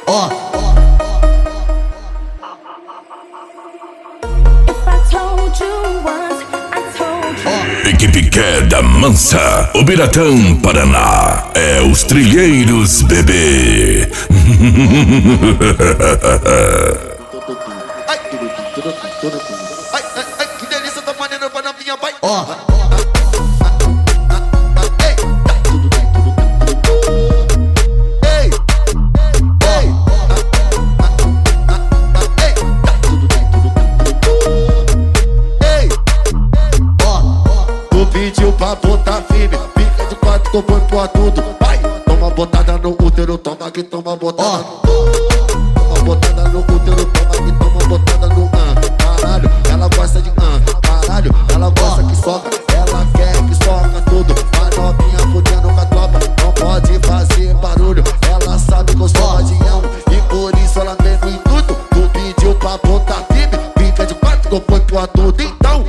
Ó. Equipe Queda Mansa, Ubiratã, Paraná. É os Trilheiros, bebê. Ai, que delícia, tá maneiro pra novinha, vai. Ó. Tu pediu pra botar firme, pica de quatro, tô põe pra tudo. Vai, toma botada no útero, toma que toma botada no toma botada no útero, toma que toma botada no caralho, ela gosta de caralho, ela gosta que soca, ela quer que soca tudo. A novinha fudendo com a tropa, não pode fazer barulho. Ela sabe que eu sou vadião e por isso ela vem no intuito. Tu pediu pra botar firme, pica de quatro, tô põe pra tudo. Então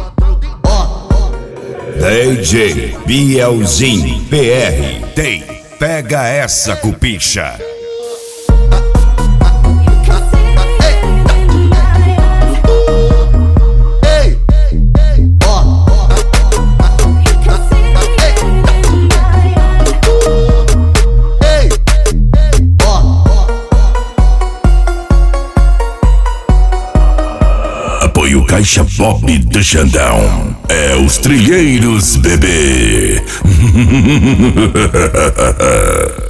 DJ Bielzinho PR tem. Pega essa, cupicha. Apoio Caixa Pop do Xandão. É os Trilheiros, bebê.